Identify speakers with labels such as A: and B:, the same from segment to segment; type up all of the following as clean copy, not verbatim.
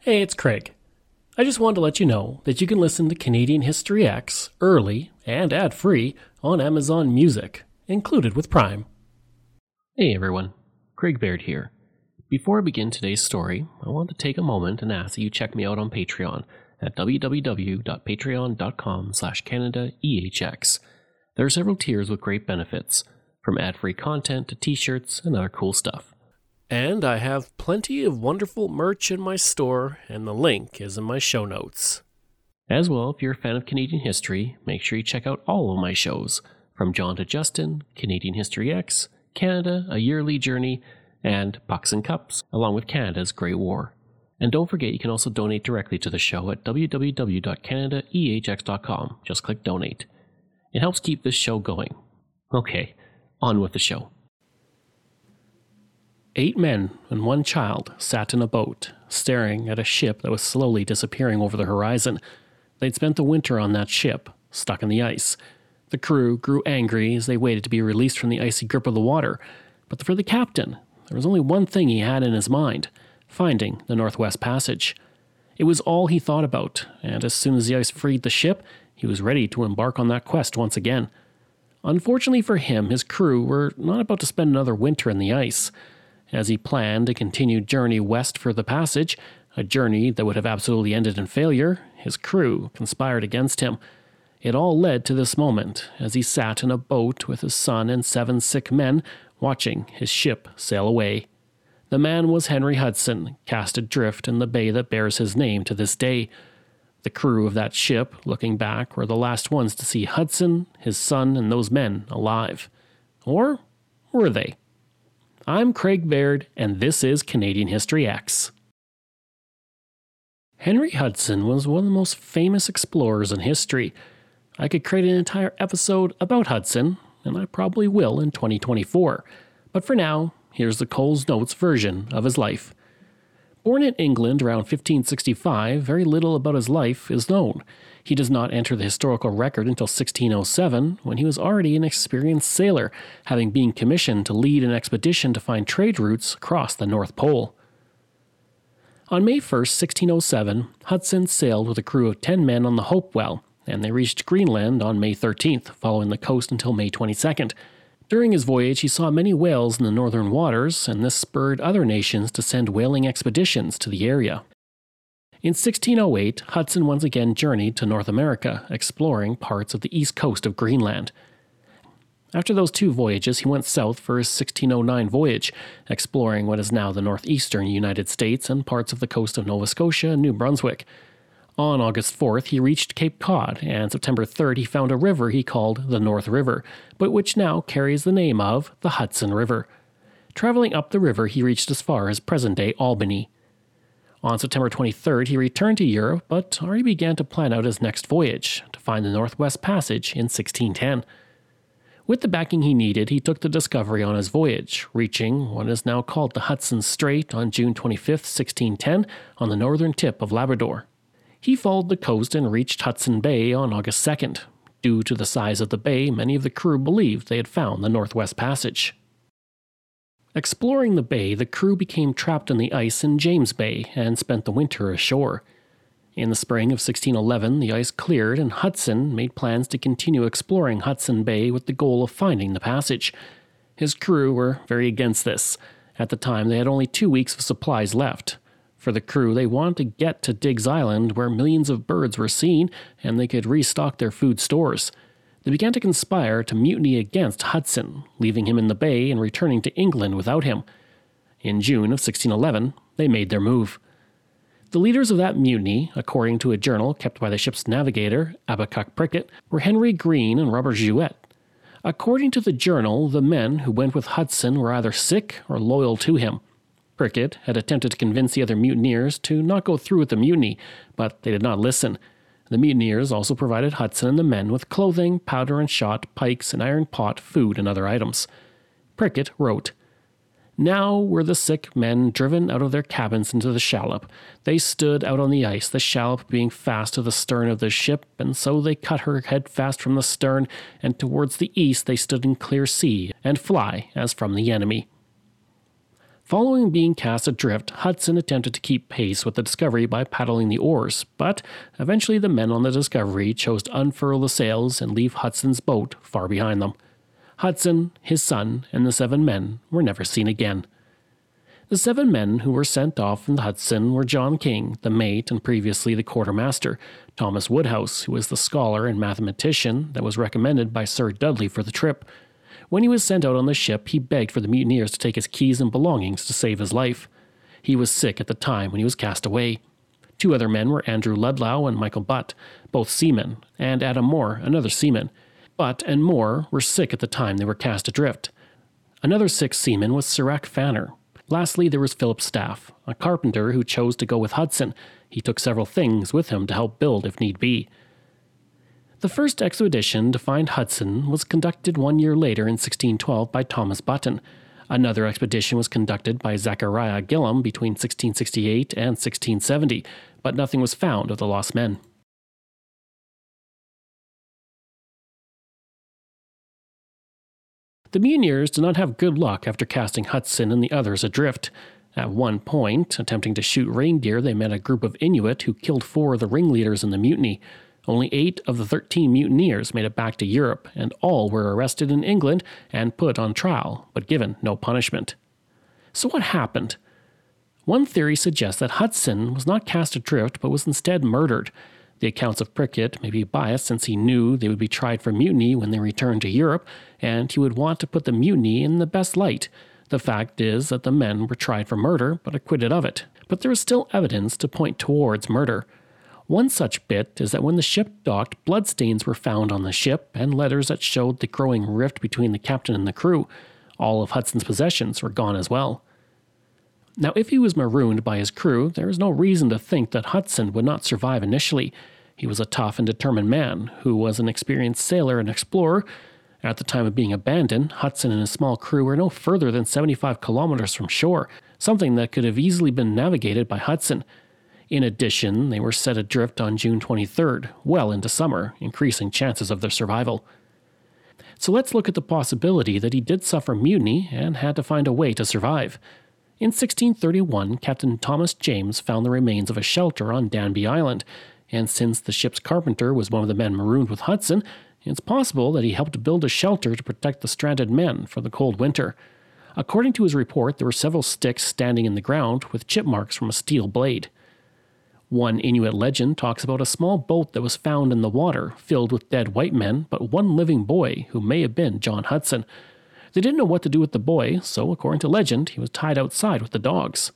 A: Hey, it's Craig. I just wanted to let you know that you can listen to Canadian History X early and ad-free on Amazon Music, included with Prime.
B: Hey everyone, Craig Baird here. Before I begin today's story, I want to take a moment and ask that you check me out on Patreon at www.patreon.com/CanadaEHX. There are several tiers with great benefits, from ad-free content to t-shirts and other cool stuff.
A: And I have plenty of wonderful merch in my store, and the link is in my show notes.
B: As well, if you're a fan of Canadian history, make sure you check out all of my shows, from John to Justin, Canadian History X, Canada, A Yearly Journey, and Pucks and Cups, along with Canada's Great War. And don't forget you can also donate directly to the show at www.canadaehx.com. Just click donate. It helps keep this show going. Okay, on with the show.
A: 8 men and 1 child sat in a boat, staring at a ship that was slowly disappearing over the horizon. They'd spent the winter on that ship, stuck in the ice. The crew grew angry as they waited to be released from the icy grip of the water. But for the captain, there was only one thing he had in his mind: finding the Northwest Passage. It was all he thought about, and as soon as the ice freed the ship, he was ready to embark on that quest once again. Unfortunately for him, his crew were not about to spend another winter in the ice. As he planned a continued journey west for the passage, a journey that would have absolutely ended in failure, his crew conspired against him. It all led to this moment, as he sat in a boat with his son and 7 sick men, watching his ship sail away. The man was Henry Hudson, cast adrift in the bay that bears his name to this day. The crew of that ship, looking back, were the last ones to see Hudson, his son, and those men alive. Or were they? I'm Craig Baird, and this is Canadian History X. Henry Hudson was one of the most famous explorers in history. I could create an entire episode about Hudson, and I probably will in 2024. But for now, here's the Coles Notes version of his life. Born in England around 1565, very little about his life is known. He does not enter the historical record until 1607, when he was already an experienced sailor, having been commissioned to lead an expedition to find trade routes across the North Pole. On May 1st, 1607, Hudson sailed with a crew of 10 men on the Hopewell, and they reached Greenland on May 13th, following the coast until May 22nd. During his voyage, he saw many whales in the northern waters, and this spurred other nations to send whaling expeditions to the area. In 1608, Hudson once again journeyed to North America, exploring parts of the east coast of Greenland. After those 2 voyages, he went south for his 1609 voyage, exploring what is now the northeastern United States and parts of the coast of Nova Scotia and New Brunswick. On August 4th, he reached Cape Cod, and September 3rd he found a river he called the North River, but which now carries the name of the Hudson River. Traveling up the river, he reached as far as present-day Albany. On September 23rd, he returned to Europe, but already began to plan out his next voyage, to find the Northwest Passage in 1610. With the backing he needed, he took the Discovery on his voyage, reaching what is now called the Hudson Strait on June 25th, 1610, on the northern tip of Labrador. He followed the coast and reached Hudson Bay on August 2nd. Due to the size of the bay, many of the crew believed they had found the Northwest Passage. Exploring the bay, the crew became trapped in the ice in James Bay and spent the winter ashore. In the spring of 1611, the ice cleared and Hudson made plans to continue exploring Hudson Bay with the goal of finding the passage. His crew were very against this. At the time, they had only 2 weeks of supplies left. For the crew, they wanted to get to Digges Island, where millions of birds were seen, and they could restock their food stores. They began to conspire to mutiny against Hudson, leaving him in the bay and returning to England without him. In June of 1611, they made their move. The leaders of that mutiny, according to a journal kept by the ship's navigator, Abacuc Prickett, were Henry Green and Robert Juet. According to the journal, the men who went with Hudson were either sick or loyal to him. Prickett had attempted to convince the other mutineers to not go through with the mutiny, but they did not listen. The mutineers also provided Hudson and the men with clothing, powder and shot, pikes, an iron pot, food, and other items. Prickett wrote, "Now were the sick men driven out of their cabins into the shallop. They stood out on the ice, the shallop being fast to the stern of the ship, and so they cut her head fast from the stern, and towards the east they stood in clear sea, and fly as from the enemy." Following being cast adrift, Hudson attempted to keep pace with the Discovery by paddling the oars, but eventually the men on the Discovery chose to unfurl the sails and leave Hudson's boat far behind them. Hudson, his son, and the 7 men were never seen again. The 7 men who were sent off in the Hudson were John King, the mate and previously the quartermaster, Thomas Woodhouse, who was the scholar and mathematician that was recommended by Sir Dudley for the trip. When he was sent out on the ship, he begged for the mutineers to take his keys and belongings to save his life. He was sick at the time when he was cast away. 2 other men were Andrew Ludlow and Michael Butt, both seamen, and Adam Moore, another seaman. Butt and Moore were sick at the time they were cast adrift. Another sick seaman was Sirac Fanner. Lastly, there was Philip Staff, a carpenter who chose to go with Hudson. He took several things with him to help build if need be. The first expedition to find Hudson was conducted 1 year later in 1612 by Thomas Button. Another expedition was conducted by Zachariah Gillam between 1668 and 1670, but nothing was found of the lost men. The mutineers did not have good luck after casting Hudson and the others adrift. At one point, attempting to shoot reindeer, they met a group of Inuit who killed 4 of the ringleaders in the mutiny. Only 8 of the 13 mutineers made it back to Europe, and all were arrested in England and put on trial, but given no punishment. So what happened? One theory suggests that Hudson was not cast adrift, but was instead murdered. The accounts of Prickett may be biased since he knew they would be tried for mutiny when they returned to Europe, and he would want to put the mutiny in the best light. The fact is that the men were tried for murder, but acquitted of it. But there is still evidence to point towards murder. One such bit is that when the ship docked, bloodstains were found on the ship and letters that showed the growing rift between the captain and the crew. All of Hudson's possessions were gone as well. Now, if he was marooned by his crew, there is no reason to think that Hudson would not survive initially. He was a tough and determined man who was an experienced sailor and explorer. At the time of being abandoned, Hudson and his small crew were no further than 75 kilometers from shore, something that could have easily been navigated by Hudson. In addition, they were set adrift on June 23rd, well into summer, increasing chances of their survival. So let's look at the possibility that he did suffer mutiny and had to find a way to survive. In 1631, Captain Thomas James found the remains of a shelter on Danby Island, and since the ship's carpenter was one of the men marooned with Hudson, it's possible that he helped build a shelter to protect the stranded men for the cold winter. According to his report, there were several sticks standing in the ground with chip marks from a steel blade. One Inuit legend talks about a small boat that was found in the water, filled with dead white men, but one living boy who may have been John Hudson. They didn't know what to do with the boy, so according to legend, he was tied outside with the dogs.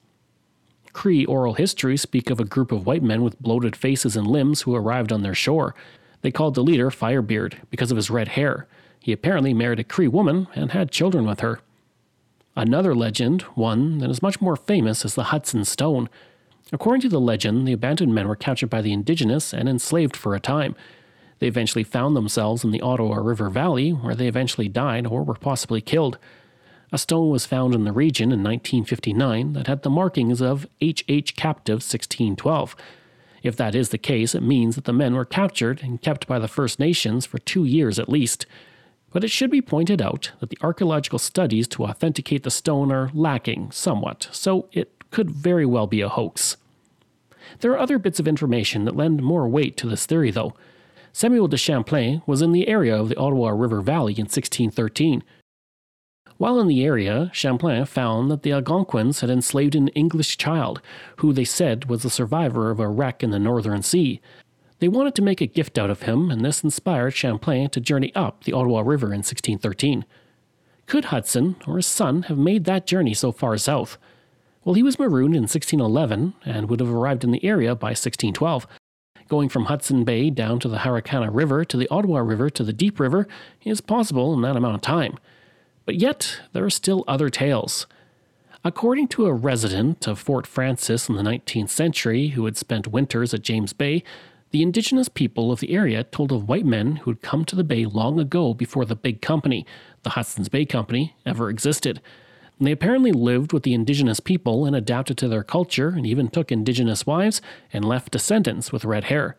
A: Cree oral histories speak of a group of white men with bloated faces and limbs who arrived on their shore. They called the leader Firebeard because of his red hair. He apparently married a Cree woman and had children with her. Another legend, one that is much more famous, is the Hudson Stone. According to the legend, the abandoned men were captured by the indigenous and enslaved for a time. They eventually found themselves in the Ottawa River Valley, where they eventually died or were possibly killed. A stone was found in the region in 1959 that had the markings of H.H. Captive 1612. If that is the case, it means that the men were captured and kept by the First Nations for 2 years at least. But it should be pointed out that the archaeological studies to authenticate the stone are lacking somewhat, so it could very well be a hoax. There are other bits of information that lend more weight to this theory, though. Samuel de Champlain was in the area of the Ottawa River Valley in 1613. While in the area, Champlain found that the Algonquins had enslaved an English child, who they said was the survivor of a wreck in the Northern Sea. They wanted to make a gift out of him, and this inspired Champlain to journey up the Ottawa River in 1613. Could Hudson or his son have made that journey so far south? Well, he was marooned in 1611 and would have arrived in the area by 1612. Going from Hudson Bay down to the Harricana River to the Ottawa River to the Deep River is possible in that amount of time. But yet, there are still other tales. According to a resident of Fort Frances in the 19th century who had spent winters at James Bay, the indigenous people of the area told of white men who had come to the bay long ago before the big company, the Hudson's Bay Company, ever existed. They apparently lived with the indigenous people and adapted to their culture and even took indigenous wives and left descendants with red hair.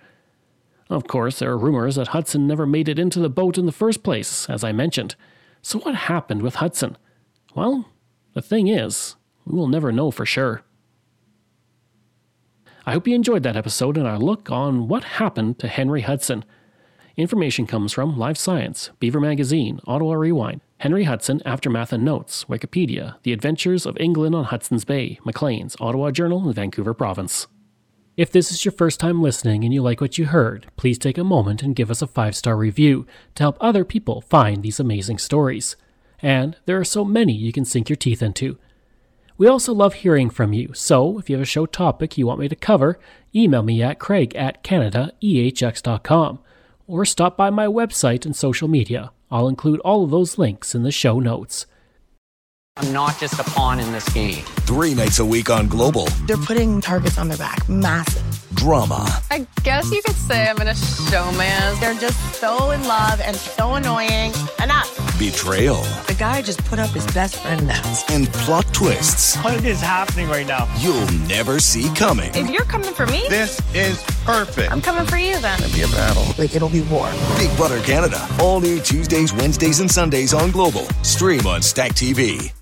A: Of course, there are rumors that Hudson never made it into the boat in the first place, as I mentioned. So what happened with Hudson? Well, the thing is, We will never know for sure. I hope you enjoyed that episode and our look on what happened to Henry Hudson. Information comes from Live Science, Beaver Magazine, Ottawa Rewind, Henry Hudson, Aftermath and Notes, Wikipedia, The Adventures of England on Hudson's Bay, Maclean's, Ottawa Journal, and Vancouver Province. If this is your first time listening and you like what you heard, please take a moment and give us a 5-star review to help other people find these amazing stories. And there are so many you can sink your teeth into. We also love hearing from you, so if you have a show topic you want me to cover, email me at craig@canadaehx.com or stop by my website and social media. I'll include all of those links in the show notes.
C: I'm not just a pawn in this game.
D: 3 nights a week on Global.
E: They're putting targets on their back. Massive.
D: Drama.
F: I guess you could say I'm in a showman.
E: They're just so in love and so annoying. Enough.
D: Betrayal.
E: The guy just put up his best friend now.
D: And plot twists
G: What is happening right now?
D: you'll never see coming.
E: If you're coming for me,
H: This is perfect.
E: I'm coming for you then.
H: It'll be a battle.
E: Like, it'll be war.
D: Big Brother Canada. All new Tuesdays, Wednesdays, and Sundays on Global. Stream on Stack TV.